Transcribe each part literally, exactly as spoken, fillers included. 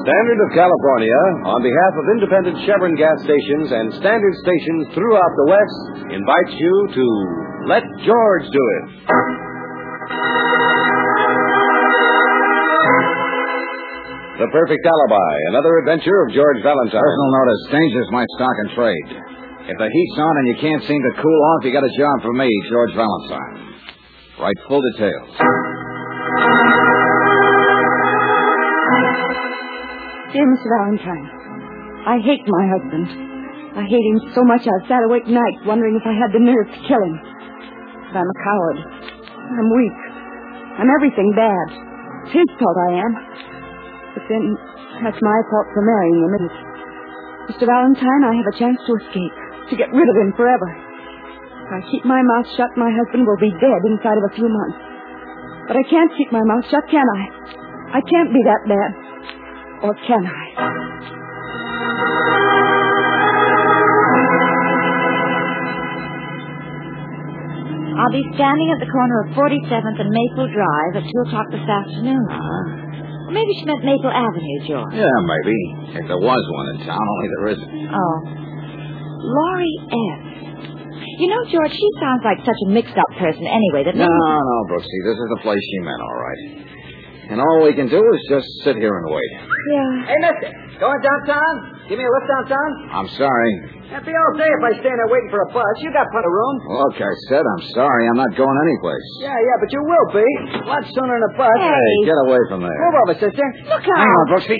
Standard of California, on behalf of independent Chevron gas stations and standard stations throughout the West, invites you to Let George Do It. The Perfect Alibi, another adventure of George Valentine. Personal notice, danger's my stock and trade. If the heat's on and you can't seem to cool off, you got a job for me, George Valentine. Write full details. Dear Mister Valentine, I hate my husband. I hate him so much I've sat awake nights wondering if I had the nerve to kill him. But I'm a coward. I'm weak. I'm everything bad. It's his fault I am. But then that's my fault for marrying him, isn't it? Mister Valentine, I have a chance to escape, to get rid of him forever. If I keep my mouth shut, my husband will be dead inside of a few months. But I can't keep my mouth shut, can I? I can't be that bad. Or can I? I'll be standing at the corner of forty-seventh and Maple Drive at two o'clock this afternoon. Uh-huh. Maybe she meant Maple Avenue, George. Yeah, maybe. If there was one in town, only there isn't. Oh. Laurie F. You know, George, she sounds like such a mixed-up person anyway that... No, maybe... no, Brooksy, this is the place she meant, all right. And all we can do is just sit here and wait. Yeah. Hey, mister, going downtown? Give me a lift downtown? I'm sorry. That'd be all day if I stand there waiting for a bus. You got plenty of room. Look, I said I'm sorry. I'm not going anyplace. Yeah, yeah, but you will be. A lot sooner than a bus. Hey. Hey, get away from there. Move over, sister. Look out. Hang on, Brooksy.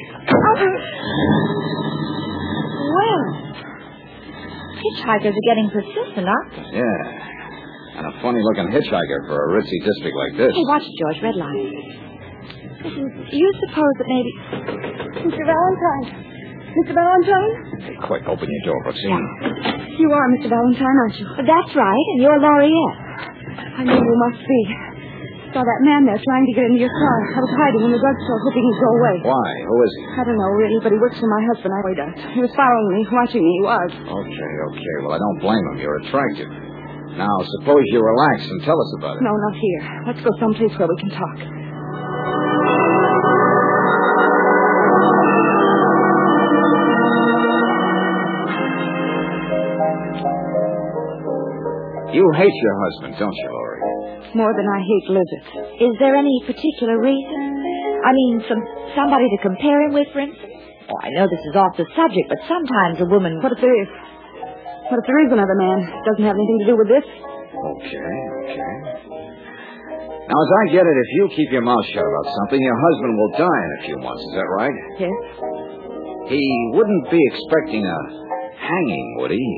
Well, hitchhikers are getting persistent, aren't they? Yeah. And a funny-looking hitchhiker for a ritzy district like this. Hey, watch it, George. Red light. You suppose that maybe... Mister Valentine. Mister Valentine? Hey, quick, open your door, Brooksy. Yeah. You are Mister Valentine, aren't you? That's right, and you're Lauriette. I know you must be. Saw that man there trying to get into your car. I was hiding in the drugstore, hoping he'd go away. Why? Who is he? I don't know, really, but he works for my husband. I know he does. He was following me, watching me. He was. Okay, okay. Well, I don't blame him. You're attractive. Now, suppose you relax and tell us about it. No, not here. Let's go someplace where we can talk. You hate your husband, don't you, Laurie? More than I hate Lizard. Is there any particular reason? I mean, some somebody to compare him with, for instance? Oh, I know this is off the subject, but sometimes a woman... What if there is? What if there is another man? Doesn't have anything to do with this? Okay, okay. Now, as I get it, if you keep your mouth shut about something, your husband will die in a few months. Is that right? Yes. He wouldn't be expecting a hanging, would he?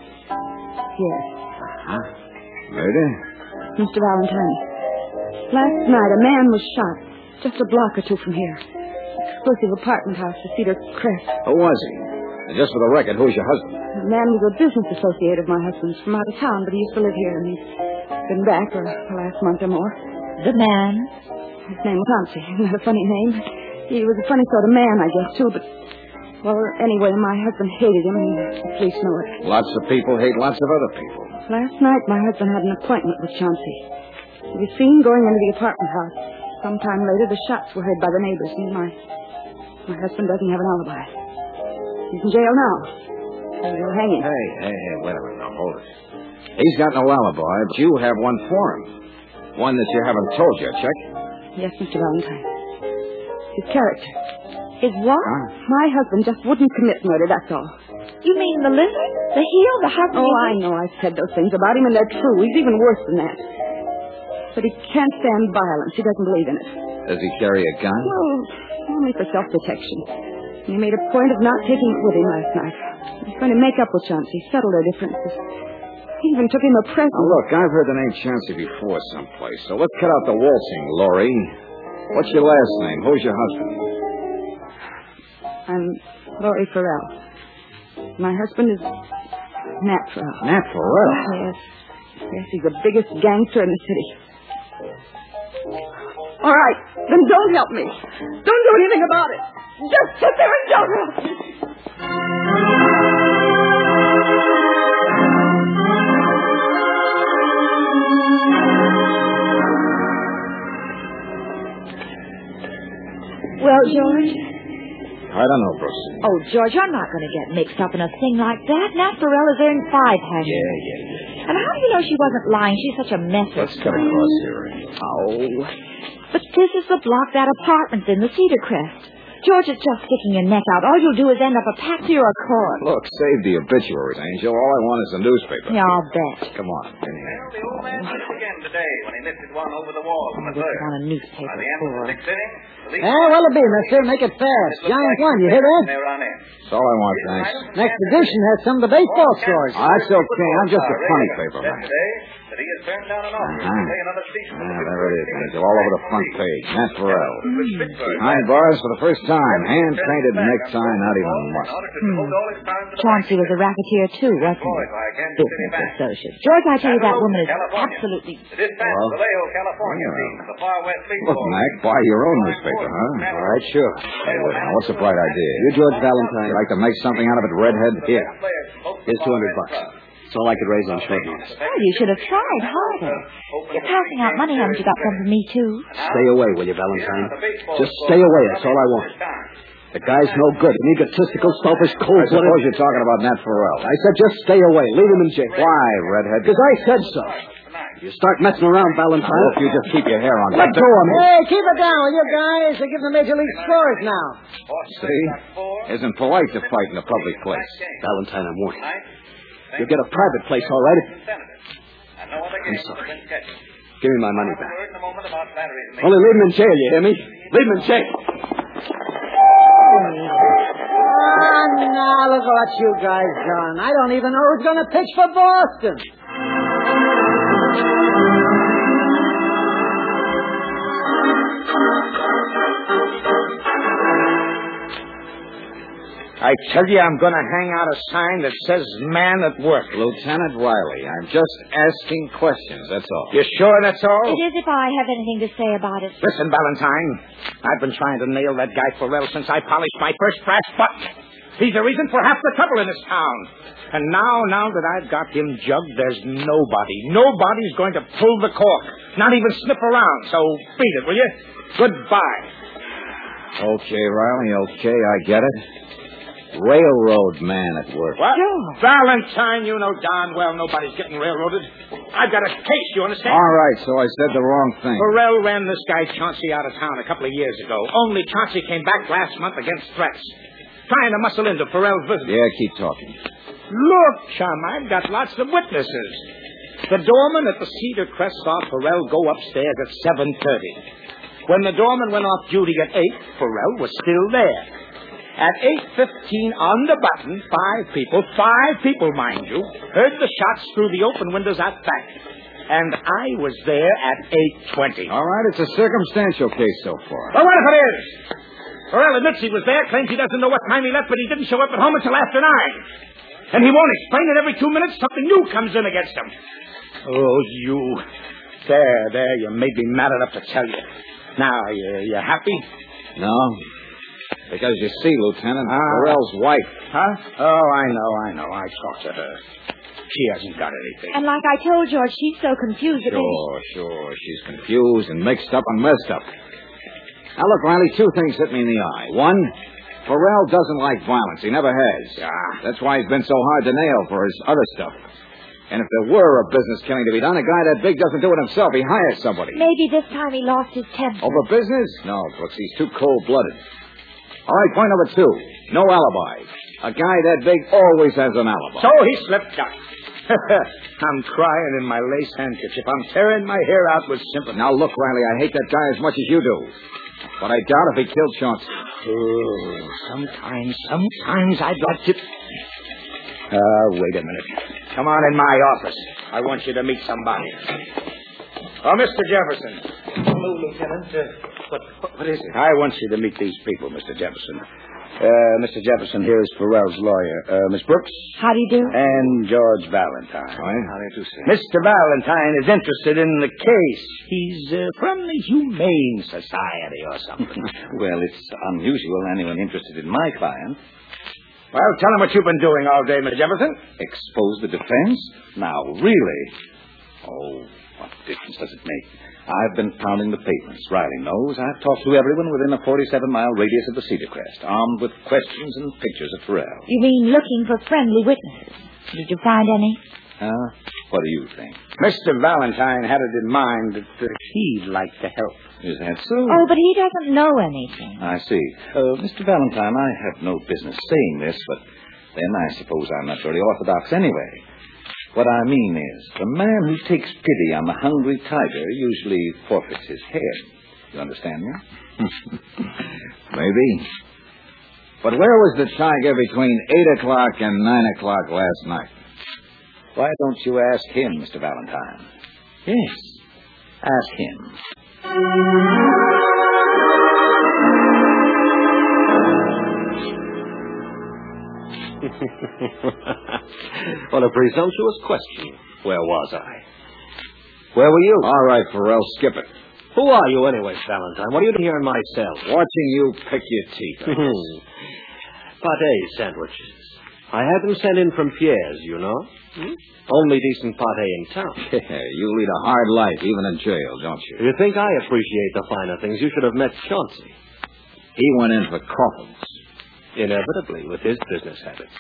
Yes. Huh? Murder? Mister Valentine, last night a man was shot just a block or two from here. Exclusive apartment house to Cedar Crest. Who was he? And just for the record, who's your husband? The man was a business associate of my husband's from out of town, but he used to live here, and he's been back for the last month or more. The man? His name was Chauncey. Isn't that a funny name? He was a funny sort of man, I guess, too, but... Well, anyway, my husband hated him, and the police knew it. Lots of people hate lots of other people. Last night, my husband had an appointment with Chauncey. He was seen going into the apartment house. Sometime later, the shots were heard by the neighbors, and my... My husband doesn't have an alibi. He's in jail now. They'll hang him. Hey, hey, hey, wait a minute now, hold it. He's got no alibi, but you have one for him. One that you haven't told yet, check? Yes, Mister Valentine. His character. His what? Huh? My husband just wouldn't commit murder, that's all. You mean the lizard? The heel? The husband? Oh, I know I've said those things about him, and they're true. He's even worse than that. But he can't stand violence. He doesn't believe in it. Does he carry a gun? Well, only for self-protection. And he made a point of not taking it with him last night. He's going to make up with Chauncey, settle their differences. He even took him a present. Now, look, I've heard the name Chauncey before someplace, so let's cut out the waltzing, Laurie. What's your last name? Who's your husband? I'm Laurie Farrell. My husband is Nat Farrell. Nat Farrell? Yes. Yes, he's the biggest gangster in the city. All right, then don't help me. Don't do anything about it. Just sit there and don't help me. Well, George, I don't know, Bruce. Oh, George, I'm not going to get mixed up in a thing like that. Nat Farrell has earned five, hasn't she? Yeah, yeah, yeah. And how do you know she wasn't lying? She's such a mess. Let's cut across here. Oh. But this is the block that apartment's in, the Cedar Crest. George is just sticking your neck out. All you'll do is end up a patsy or a court. Look, save the obituaries, Angel. All I want is a newspaper. Yeah, I'll bet. Come on, in here. Well, the old man did it again today when he lifted one over the wall from I the just third. want a newspaper By the end of for. the sixth inning, the lead Eh, what'll it be, mister? Make it fast. Giant one, you hear that? they run in. That's all I want, thanks. Next edition has some of the baseball scores. Oh, that's okay. I'm just a funny paper, man. Today, that he has turned down an offer to Uh-huh. play another season. Ah, there it is, Angel. All over the front page. Nat Farrell. Mm. Nine bars for the first time. Hand-painted necktie, not even must. Hmm. Chauncey was a racketeer, too, wasn't he? Business associate. George, I tell you, that woman is absolutely... Well, Vallejo, California, team, the Far West Baseball. Look, Mac, buy your own newspaper, huh? All right, sure. Hey, look, now, what's the bright idea? You, George Valentine. You like to make something out of it, Redhead? Here. Here's two hundred bucks. That's all I could raise on short notice. Oh, you should have tried harder. You're passing out money. Haven't you got some for me, too? Stay away, will you, Valentine? Just stay away. That's all I want. The guy's no good. An egotistical, selfish, I cold-blooded... suppose you're talking about Nat Farrell. I said just stay away. Leave him in jail. Why, Redhead? Because I said so. You start messing around, Valentine. Now, if you just keep your hair on... Let go of me. Hey, keep it down, will you guys? They're giving the Major League scores now. See? Isn't polite to fight in a public place. Valentine, I'm warning. You'll get a private place, all right? I'm sorry. Give me my money back. back. Only leave him in jail, you hear me? Leave him in jail. Ah, now look what you guys done. I don't even know who's going to pitch for Boston. I tell you, I'm going to hang out a sign that says man at work. Lieutenant Riley, I'm just asking questions, that's all. You sure that's all? It is if I have anything to say about it. Listen, Valentine, I've been trying to nail that guy Farrell since I polished my first brass button. He's the reason for half the trouble in this town. And now, now that I've got him jugged, there's nobody. Nobody's going to pull the cork. Not even sniff around. So beat it, will you? Goodbye. Okay, Riley, okay, I get it. Railroad man at work. What? Sure. Valentine, you know darn well nobody's getting railroaded. I've got a case, you understand? All right, so I said the wrong thing. Farrell ran this guy Chauncey out of town a couple of years ago. Only Chauncey came back last month against threats. Trying to muscle into Farrell's business. Yeah, keep talking. Look, chum, I've got lots of witnesses. The doorman at the Cedar Crest saw Farrell go upstairs at seven thirty. When the doorman went off duty at eight, Farrell was still there. At eight fifteen on the button, five people, five people, mind you, heard the shots through the open windows out back. And I was there at eight twenty. All right, it's a circumstantial case so far. Well, what if it is? Farrell admits he was there, claims he doesn't know what time he left, but he didn't show up at home until after nine. And he won't explain it. Every two minutes, something new comes in against him. Oh, you. There, there, you made me mad enough to tell you. Now, you, you happy? No. Because you see, Lieutenant, Ah. Farrell's wife. Huh? Oh, I know, I know. I talked to her. She hasn't got anything. And like I told George, she's so confused that Sure, sure. She's confused and mixed up and messed up. Now, look, Riley, two things hit me in the eye. One, Farrell doesn't like violence. He never has. Yeah. That's why he's been so hard to nail for his other stuff. And if there were a business killing to be done, a guy that big doesn't do it himself. He hires somebody. maybe this time he lost his temper. Over business? No, Brooks. He's too cold-blooded. All right, point number two. No alibi. A guy that big always has an alibi. So he slipped out. I'm crying in my lace handkerchief. I'm tearing my hair out with sympathy. Now, look, Riley, I hate that guy as much as you do. But I doubt if he killed Chauncey. Oh, sometimes, sometimes I'd like to... Uh, wait a minute. Come on in my office. I want you to meet somebody. Oh, Mister Jefferson. Hello, Lieutenant. Uh, what, what is it? I want you to meet these people, Mister Jefferson. Uh, Mister Jefferson, here is Farrell's lawyer. Uh, Miss Brooks. How do you do? And George Valentine. Right? How do you do, sir? Mister Valentine is interested in the case. He's uh, from the Humane Society or something. Well, it's unusual anyone interested in my client. Well, tell him what you've been doing all day, Mister Jefferson. Expose the defense? Now, really? Oh, what difference does it make? I've been pounding the pavements. Riley knows. I've talked to everyone within a forty-seven mile radius of the Cedar Crest, armed with questions and pictures of Farrell. You mean looking for friendly witnesses? Did you find any? Huh? What do you think? Mister Valentine had it in mind that uh, he'd like to help. Is that so? Oh, but he doesn't know anything. I see. Uh, Mister Valentine, I have no business saying this, but then I suppose I'm not very orthodox anyway. What I mean is, the man who takes pity on the hungry tiger usually forfeits his head. You understand me? Maybe. But where was the tiger between eight o'clock and nine o'clock last night? Why don't you ask him, Mister Valentine? Yes, ask him. What a presumptuous question. Where was I? Where were you? All right, Farrell, skip it. Who are you anyway, Valentine? What are you doing here in my cell? Watching you pick your teeth. Pâté sandwiches. I had them sent in from Pierre's, you know. Hmm? Only decent pâté in town. Yeah, you lead a hard life, even in jail, don't you? You think I appreciate the finer things? You should have met Chauncey. He went in for coffins. Inevitably, with his business habits.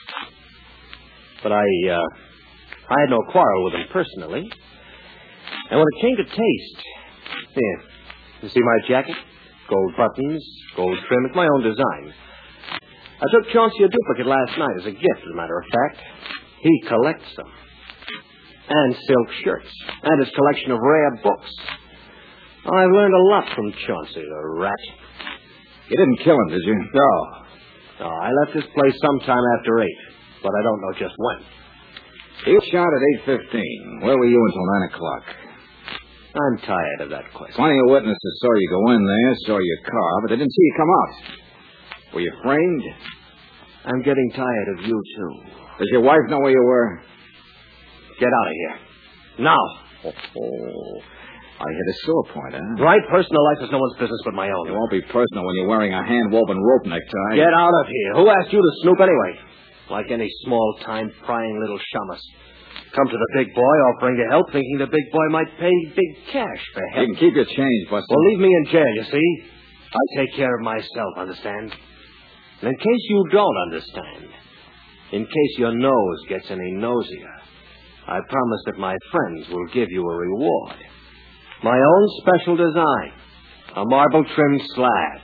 But I, uh, I had no quarrel with him personally. And when it came to taste, here, you see my jacket? Gold buttons, gold trim. It's my own design. I took Chauncey a duplicate last night as a gift, as a matter of fact. He collects them. And silk shirts. And his collection of rare books. I've learned a lot from Chauncey, the rat. You didn't kill him, did you? No. No, I left this place sometime after eight. But I don't know just when. He was shot at eight fifteen. Where were you until nine o'clock? I'm tired of that question. Plenty of witnesses saw you go in there, saw your car, but they didn't see you come out. Were you framed? I'm getting tired of you, too. Does your wife know where you were? Get out of here. Now. Oh, oh. I hit a sore point, huh? Right, personal life is no one's business but my own. It won't be personal when you're wearing a hand-woven rope necktie. Get out of here. Who asked you to snoop anyway? Like any small-time prying little shamus. Come to the big boy offering to help, thinking the big boy might pay big cash for help. You can keep your change, Buster. Well, leave me in jail, you see? I take care of myself, understand? And in case you don't understand, in case your nose gets any nosier, I promise that my friends will give you a reward. My own special design. A marble-trimmed slab.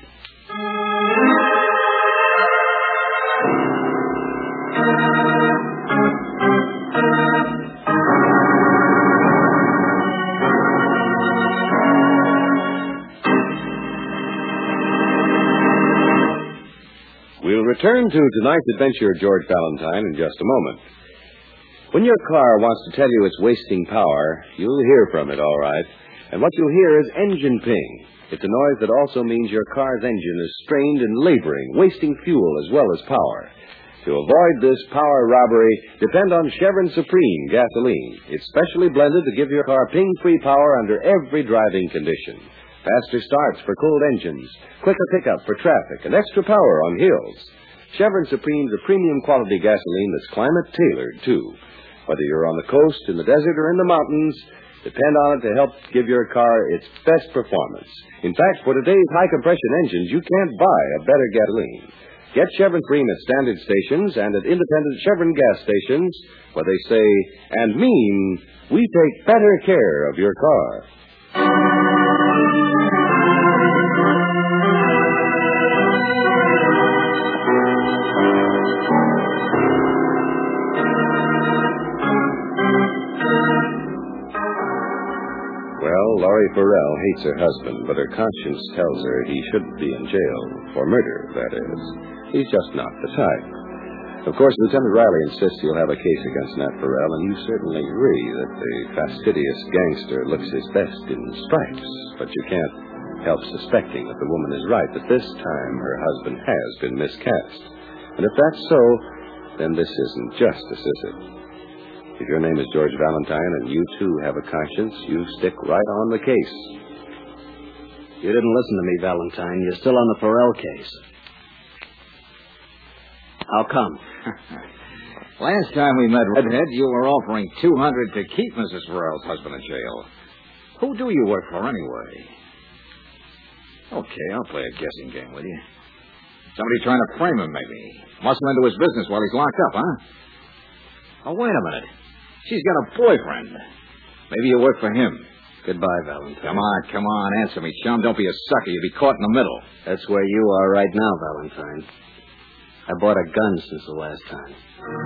We'll return to tonight's adventure of George Valentine in just a moment. When your car wants to tell you it's wasting power, you'll hear from it, all right. And what you'll hear is engine ping. It's a noise that also means your car's engine is strained and laboring, wasting fuel as well as power. To avoid this power robbery, depend on Chevron Supreme gasoline. It's specially blended to give your car ping-free power under every driving condition. Faster starts for cold engines, quicker pickup for traffic, and extra power on hills. Chevron Supreme's a premium quality gasoline that's climate-tailored, too. Whether you're on the coast, in the desert, or in the mountains, depend on it to help give your car its best performance. In fact, for today's high-compression engines, you can't buy a better gasoline. Get Chevron Supreme at standard stations and at independent Chevron gas stations, where they say and mean, we take better care of your car. Well, Laurie Farrell hates her husband, but her conscience tells her he shouldn't be in jail. For murder, that is. He's just not the type. Of course, Lieutenant Riley insists he'll have a case against Nat Farrell, and you certainly agree that the fastidious gangster looks his best in stripes. But you can't help suspecting that the woman is right, that this time her husband has been miscast. And if that's so, then this isn't justice, is it? If your name is George Valentine and you, too, have a conscience, you stick right on the case. You didn't listen to me, Valentine. You're still on the Farrell case. How come? Last time we met, Redhead, you were offering two hundred dollars to keep Missus Farrell's husband in jail. Who do you work for, anyway? Okay, I'll play a guessing game with you. Somebody trying to frame him, maybe. Muscle into his business while he's locked up, huh? Oh, wait a minute. She's got a boyfriend. Maybe you work for him. Goodbye, Valentine. Come on, come on. Answer me, chum. Don't be a sucker. You'll be caught in the middle. That's where you are right now, Valentine. I bought a gun since the last time.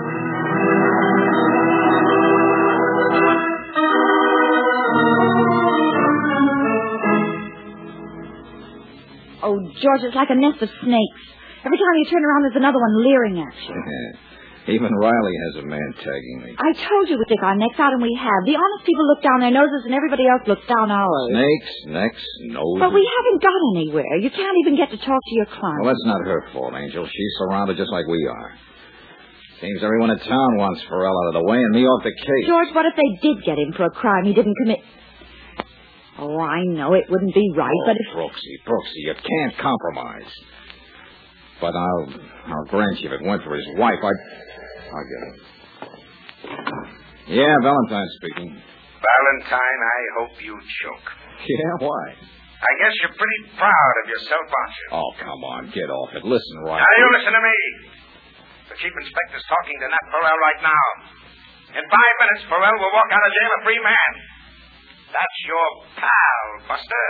Oh, George, it's like a nest of snakes. Every time you turn around, there's another one leering at you. Even Riley has a man tagging me. I told you we'd stick our necks out, and we have. The honest people look down their noses, and everybody else looks down ours. Snakes, necks, noses. But we haven't got anywhere. You can't even get to talk to your client. Well, that's not her fault, Angel. She's surrounded just like we are. Seems everyone in town wants Farrell out of the way and me off the case. George, what if they did get him for a crime he didn't commit? Oh, I know it wouldn't be right, oh, but if... Brooksy, Brooksy, you can't compromise. But I'll, I'll grant you if it went for his wife, I'd... I'll get him. Yeah, Valentine speaking. Valentine, I hope you choke. Yeah, why? I guess you're pretty proud of yourself, aren't you? Oh, come on, get off it. Listen, Riley. Now, you listen to me. The chief inspector's talking to Nat Farrell right now. In five minutes, Farrell will walk out of jail a free man. That's your pal, Buster.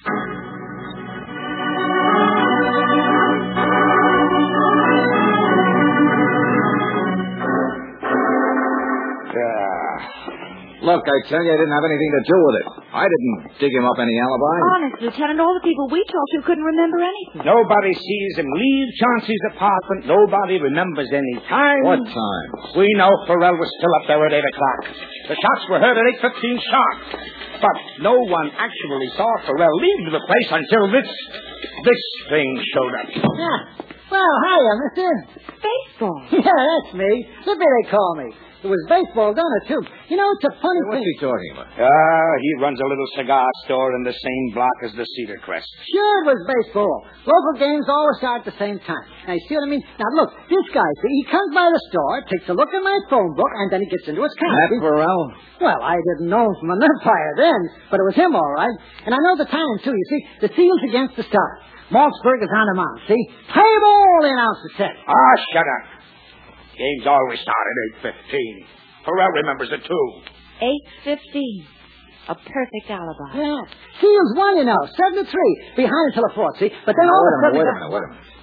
Look, I tell you, I didn't have anything to do with it. I didn't dig him up any alibi. Honest, Lieutenant, all the people we talked to couldn't remember anything. Nobody sees him leave Chauncey's apartment. Nobody remembers any time. What time? We know Farrell was still up there at eight o'clock. The shots were heard at eight fifteen sharp. But no one actually saw Farrell leave the place until this, this thing showed up. Yeah. Well, hiya, mister. Baseball. Yeah, that's me. Zippy, they call me. It was baseball, don't it, too? You know, it's a funny What's thing. he talking about? Ah, uh, he runs a little cigar store in the same block as the Cedar Crest. Sure, it was baseball. Local games always start at the same time. Now, you see what I mean? Now, look, this guy, see, he comes by the store, takes a look at my phone book, and then he gets into his car. Nat Farrell? Well, I didn't know him from a nut fire then, but it was him, all right. And I know the time, too. You see, the Seals against the Stars. Maltzberg is on the mound, see? Play ball, the announcer said. Ah, shut up. Games always start at eight fifteen. Farrell remembers it, too. eight fifteen. A perfect alibi. Yeah. Seals won, you know, seven to three. Behind until the fourth, see? But then now, all wait of a minute, wait a minute, wait a minute.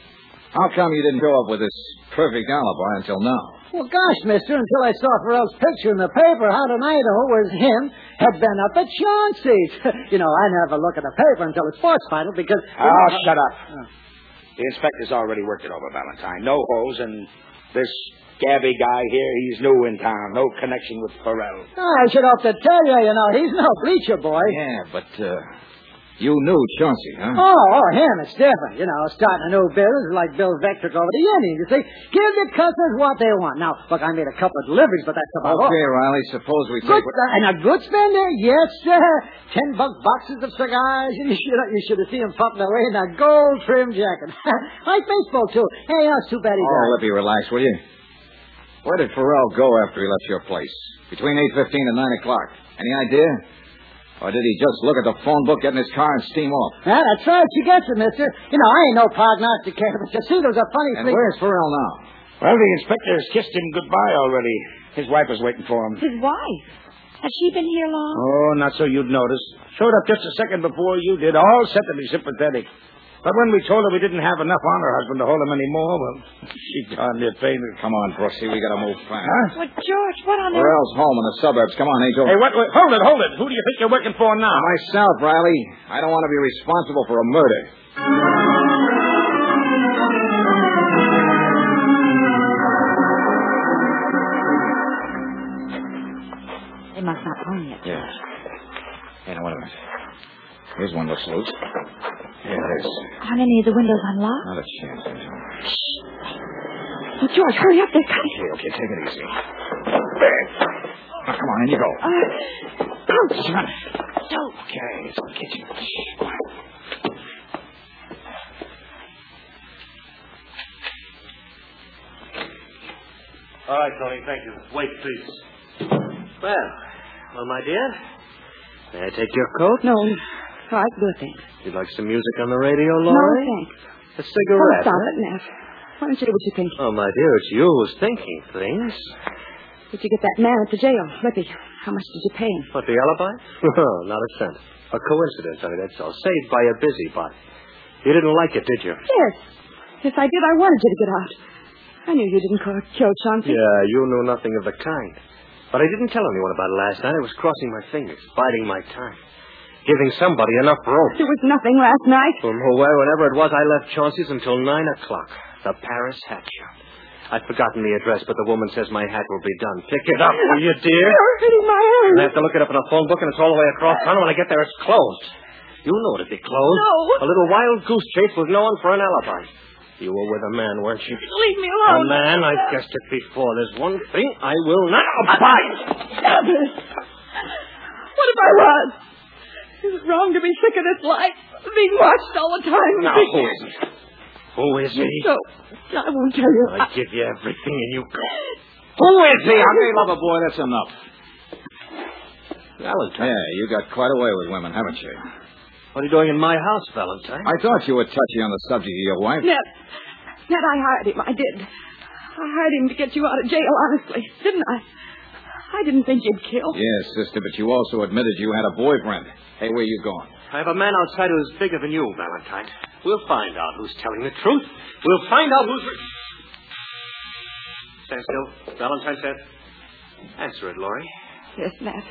How come you didn't go up with this perfect alibi until now? Well, gosh, mister, until I saw Farrell's picture in the paper out in Idaho where him had been up at Chauncey's. You know, I never look at the paper until it's sports final because... Oh, know, shut up. Oh. The inspector's already worked it over, Valentine. No holes, and this Gabby guy here, he's new in town. No connection with Farrell. Oh, I should have to tell you, you know, he's no bleacher boy. Yeah, but, uh... you knew Chauncey, huh? Oh, oh, him, it's different. You know, starting a new business like Bill Vectric over the Indians, you see. Give the customers what they want. Now, look, I made a couple of deliveries, but that's about all. Okay, Riley, suppose we good, take... What... And a good spender? Yes, sir. Ten buck boxes of cigars. You should, you should have seen him puffing away in that gold trim jacket. Like baseball, too. Hey, oh, it's too bad he died. Oh, Lippy, relax, will you? Where did Farrell go after he left your place? Between eight fifteen and nine o'clock. Any idea? Or did he just look at the phone book, get in his car, and steam off? Yeah, that's right. She gets it, mister. You know, I ain't no prognosticator, but you see, there's a funny and thing. And where's Farrell now? Well, the inspector has kissed him goodbye already. His wife is waiting for him. His wife? Has she been here long? Oh, not so you'd notice. Showed up just a second before you did, all set to be sympathetic. But when we told her we didn't have enough on her husband to hold him anymore, well, she darn near fainted. Come on, Brooksy, we gotta move fast. Huh? What, George, what on earth? Farrell's home in the suburbs. Come on, Angel. Hey, what, what? Hold it, hold it. Who do you think you're working for now? Myself, Riley. I don't want to be responsible for a murder. They must not own it. Yes. Hey, now, wait a minute. Here's one looks loose. Here it is. Aren't any of the windows unlocked? Not a chance, Angel. Shh. Oh, George, hurry up. They're coming. Okay, okay, take it easy. There. Now, come on, in you go. Uh, ouch. Come on. So. Okay, it's in the kitchen. Shh, quiet. All right, Tony, thank you. Wait, please. Well, well, my dear, May I take your coat? No. All right, good, thanks. You'd like some music on the radio, Laurie? No, thanks. A cigarette? Oh, stop huh? it, Nat. Why don't you do what you think? Oh, my dear, it's you who's thinking things. Did you get that man at the jail, Lippy? How much did you pay him? What, the alibi? Oh, not a cent. A coincidence, I mean, that's all. Saved by a busybody. You didn't like it, did you? Yes. Yes, I did. I wanted you to get out. I knew you didn't call, kill Chauncey. Yeah, you knew nothing of the kind. But I didn't tell anyone about it last night. I was crossing my fingers, biding my time, giving somebody enough rope. There was nothing last night. From where, whenever it was, I left Chauncey's until nine o'clock. The Paris hat shop. I'd forgotten the address, but the woman says my hat will be done. Pick it up, will you, dear? You're hurting my hand. I have to look it up in a phone book, and it's all the way across town. When I get there, it's closed. You know it'd be closed. No. A little wild goose chase with no one for an alibi. You were with a man, weren't you? Leave me alone. A man? I've guessed it before. There's one thing I will not abide. Stop it. What if I was? Is it wrong to be sick of this life? Being watched all the time? Now, who is he? Who is he? No, I won't tell you. I give you everything and you go. Who is he? Okay, lover boy, that's enough. Valentine. Yeah, you got quite away with women, haven't you? What are you doing in my house, Valentine? I thought you were touchy on the subject of your wife. Ned, Ned, I hired him. I did. I hired him to get you out of jail, honestly, didn't I? I didn't think you'd kill. Yes, sister, but you also admitted you had a boyfriend. Hey, where you going? I have a man outside who's bigger than you, Valentine. We'll find out who's telling the truth. We'll find out who's... Stand still. Valentine said. Answer it, Laurie. Yes, Ned.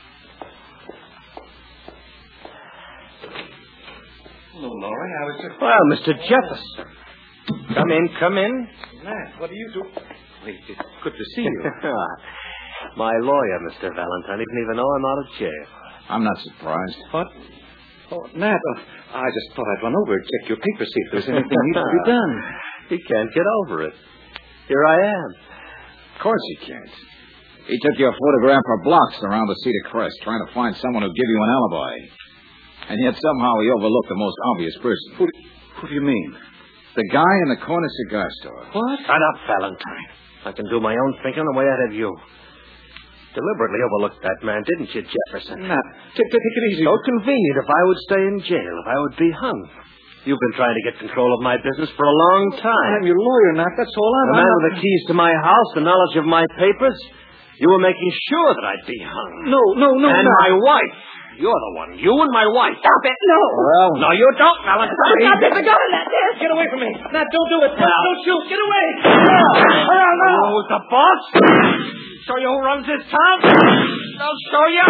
Hello, Laurie. I was just... Well, Mister Jefferson. Come in, come in. Matt, what do you do? Wait, it's good to see you. My lawyer, Mister Valentine. He didn't even know I'm out of jail. I'm not surprised. What? Oh, Nat, uh, I just thought I'd run over and check your papers, see if there's anything needs to be done. He can't get over it. Here I am. Of course he can't. He took your photograph for blocks around the Cedar Crest, trying to find someone who'd give you an alibi. And yet somehow he overlooked the most obvious person. Who, who do you mean? The guy in the corner cigar store. What? Shut up, Valentine. I can do my own thinking the way I'd have you. Deliberately overlooked that man, didn't you, Jefferson? Nat, take, take it easy. So convenient if I would stay in jail, if I would be hung. You've been trying to get control of my business for a long time. I'm your lawyer, Nat. That's all I'm... The man I'm with the keys to my house, the knowledge of my papers. You were making sure that I'd be hung. No, no, no, And Nat. my wife. You're the one. You and my wife. Stop it. No. Well, No, you don't, Valentine. Stop it. The gun in that desk. Get away from me. Nat, don't do it. Nat, No. don't shoot. Get away. Hurry on now. Who's the boss? Show you who runs this town? I'll show you.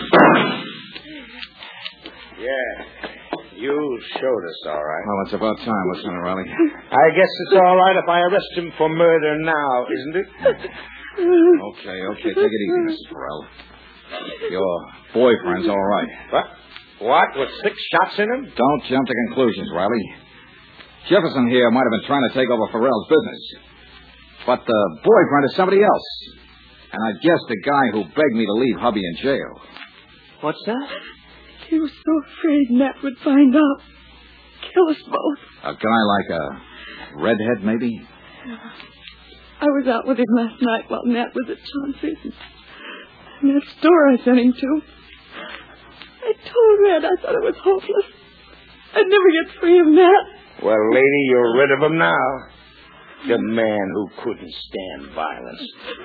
Yeah. You showed us, all right. well, it's about time, Lieutenant Riley. I guess it's all right if I arrest him for murder now, isn't it? Okay, okay, take it easy, Missus Farrell. Your boyfriend's all right. What? What? With six shots in him? Don't jump to conclusions, Riley. Jefferson here might have been trying to take over Farrell's business. But the boyfriend is somebody else. And I guess the guy who begged me to leave hubby in jail. What's that? He was so afraid Nat would find out. Kill us both. A guy like a redhead, maybe? I was out with him last night while Nat was at Chauncey's. And that store I sent him to. I told Nat I thought it was hopeless. I'd never get free of Nat. Well, lady, you're rid of him now. The man who couldn't stand violence.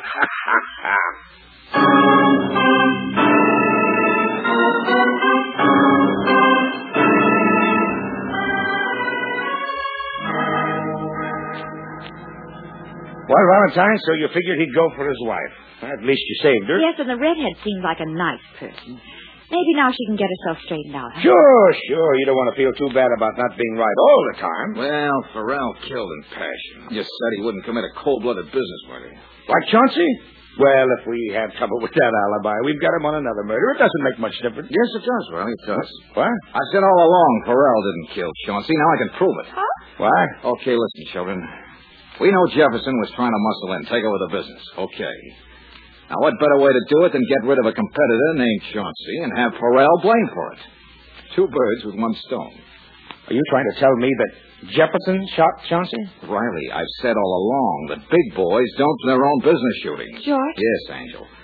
Well, Valentine, so you figured he'd go for his wife. At least you saved her. Yes, and the redhead seems like a nice person. Maybe now she can get herself straightened out. Huh? Sure, sure. You don't want to feel too bad about not being right all the time. Well, Farrell killed in passion. Just said he wouldn't commit a cold-blooded business murder. Like Chauncey? Well, if we have trouble with that alibi, we've got him on another murder. It doesn't make much difference. Yes, it does, Riley. It does. What? I said all along Farrell didn't kill Chauncey. Now I can prove it. Huh? Why? Okay, listen, children. We know Jefferson was trying to muscle in, take over the business. Okay. Now, what better way to do it than get rid of a competitor named Chauncey and have Farrell blamed for it? Two birds with one stone. Are you trying to tell me that Jefferson shot Chauncey? Riley, I've said all along that big boys don't do their own business shooting. George? Yes, Angel.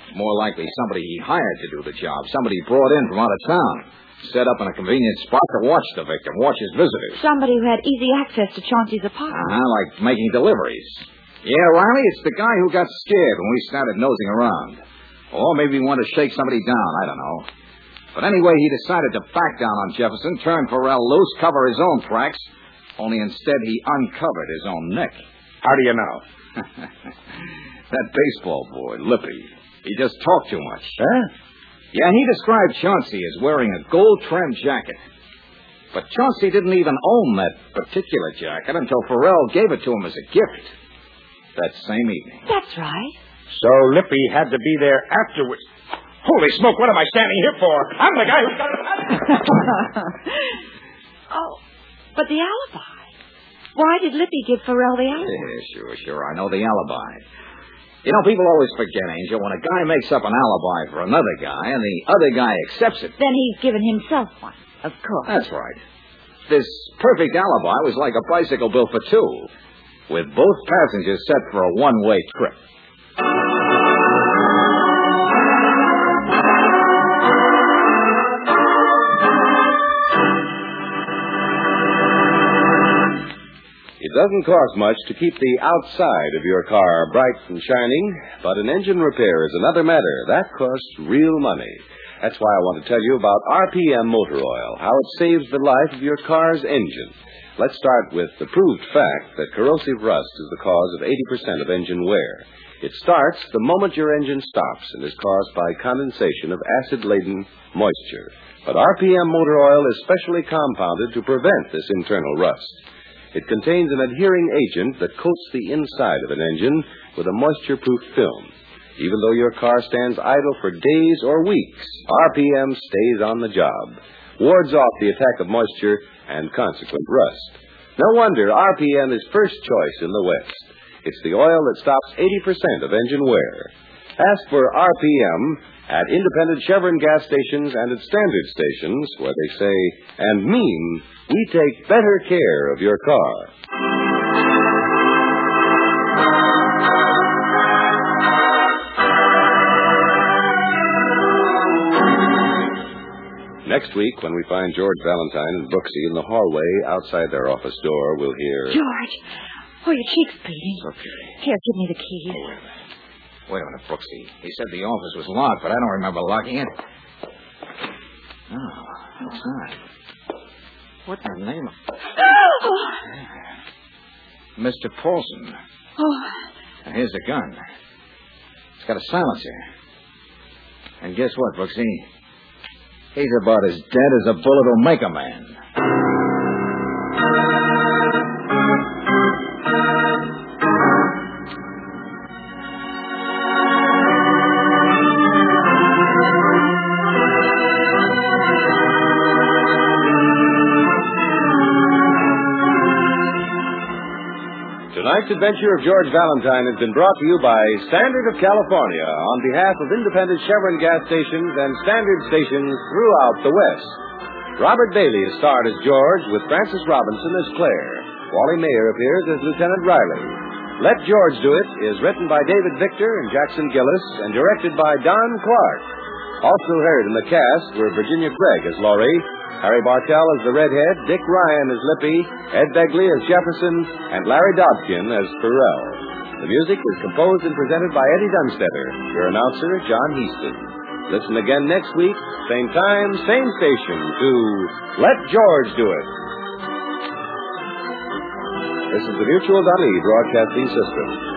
More likely somebody he hired to do the job. Somebody he brought in from out of town. Set up in a convenient spot to watch the victim, watch his visitors. Somebody who had easy access to Chauncey's apartment. Uh-huh, like making deliveries. Yeah, Riley, it's the guy who got scared when we started nosing around. Or maybe he wanted to shake somebody down, I don't know. But anyway, he decided to back down on Jefferson, turn Farrell loose, cover his own tracks, only instead he uncovered his own neck. How do you know? That baseball boy, Lippy, he just talked too much. Huh? Yeah, he described Chauncey as wearing a gold-trimmed jacket. But Chauncey didn't even own that particular jacket until Farrell gave it to him as a gift that same evening. That's right. So Lippy had to be there afterwards. Holy smoke, what am I standing here for? I'm the guy who got it. Oh, but the alibi. Why did Lippy give Farrell the alibi? Yeah, sure, sure. I know the alibi. You know, people always forget, Angel, when a guy makes up an alibi for another guy and the other guy accepts it. Then he's given himself one, of course. That's right. This perfect alibi was like a bicycle built for two, with both passengers set for a one-way trip. It doesn't cost much to keep the outside of your car bright and shining, but an engine repair is another matter. That costs real money. That's why I want to tell you about R P M Motor Oil, how it saves the life of your car's engine. Let's start with the proved fact that corrosive rust is the cause of eighty percent of engine wear. It starts the moment your engine stops and is caused by condensation of acid-laden moisture. But R P M Motor Oil is specially compounded to prevent this internal rust. It contains an adhering agent that coats the inside of an engine with a moisture-proof film. Even though your car stands idle for days or weeks, R P M stays on the job, wards off the attack of moisture and consequent rust. No wonder R P M is first choice in the West. It's the oil that stops eighty percent of engine wear. Ask for R P M at independent Chevron gas stations and at standard stations where they say and mean we take better care of your car. Next week, when we find George Valentine and Brooksy in the hallway outside their office door, we'll hear... George! Oh, your cheek's bleeding. Okay. Here, give me the keys. Oh, wait a minute. Wait a minute, Brooksy. He said the office was locked, but I don't remember locking it. Oh, outside. What in the name of... Oh! Mister Paulson. Oh. And here's the gun. It's got a silencer. And guess what, Brooksy? He's about as dead as a bullet will make a man. Tonight's adventure of George Valentine has been brought to you by Standard of California on behalf of independent Chevron gas stations and Standard stations throughout the West. Robert Bailey is starred as George with Frances Robinson as Claire. Wally Mayer appears as Lieutenant Riley. Let George Do It is written by David Victor and Jackson Gillis and directed by Don Clark. Also heard in the cast were Virginia Craig as Laurie, Harry Bartell as the Redhead, Dick Ryan as Lippy, Ed Begley as Jefferson, and Larry Dobkin as Farrell. The music was composed and presented by Eddie Dunstetter, your announcer, John Heaston. Listen again next week, same time, same station, to Let George Do It. This is the Mutual Dali Broadcasting System.